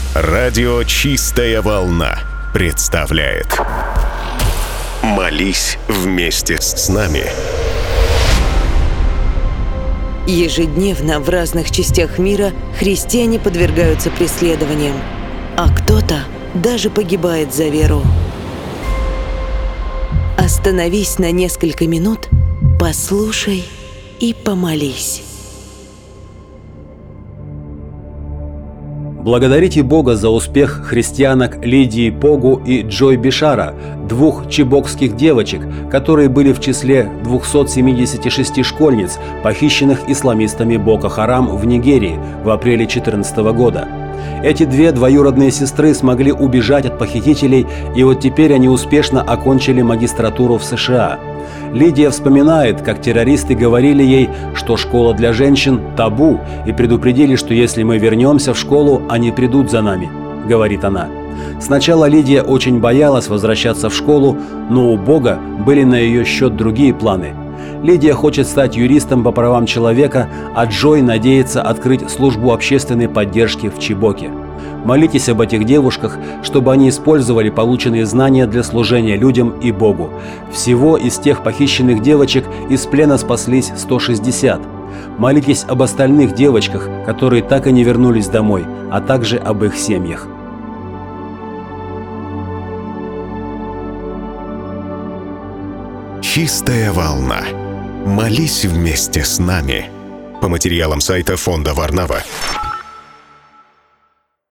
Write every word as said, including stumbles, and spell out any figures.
Радио «Чистая волна» представляет «Молись вместе с нами». Ежедневно в разных частях мира христиане подвергаются преследованиям, а кто-то даже погибает за веру. Остановись на несколько минут, послушай и помолись. Благодарите Бога за успех христианок Лидии Погу и Джой Бишара, двух чибокских девочек, которые были в числе двухсот семидесяти шести школьниц, похищенных исламистами Боко Харам в Нигерии в апреле две тысячи четырнадцатого года. Эти две двоюродные сестры смогли убежать от похитителей, и вот теперь они успешно окончили магистратуру в США. Лидия вспоминает, как террористы говорили ей, что школа для женщин – табу, и предупредили, что если мы вернемся в школу, они придут за нами, говорит она. Сначала Лидия очень боялась возвращаться в школу, но у Бога были на ее счет другие планы. Лидия хочет стать юристом по правам человека, а Джой надеется открыть службу общественной поддержки в Чибоке. Молитесь об этих девушках, чтобы они использовали полученные знания для служения людям и Богу. Всего из тех похищенных девочек из плена спаслись сто шестьдесят. Молитесь об остальных девочках, которые так и не вернулись домой, а также об их семьях. «Чистая волна». Молись вместе с нами. По материалам сайта фонда Варнава.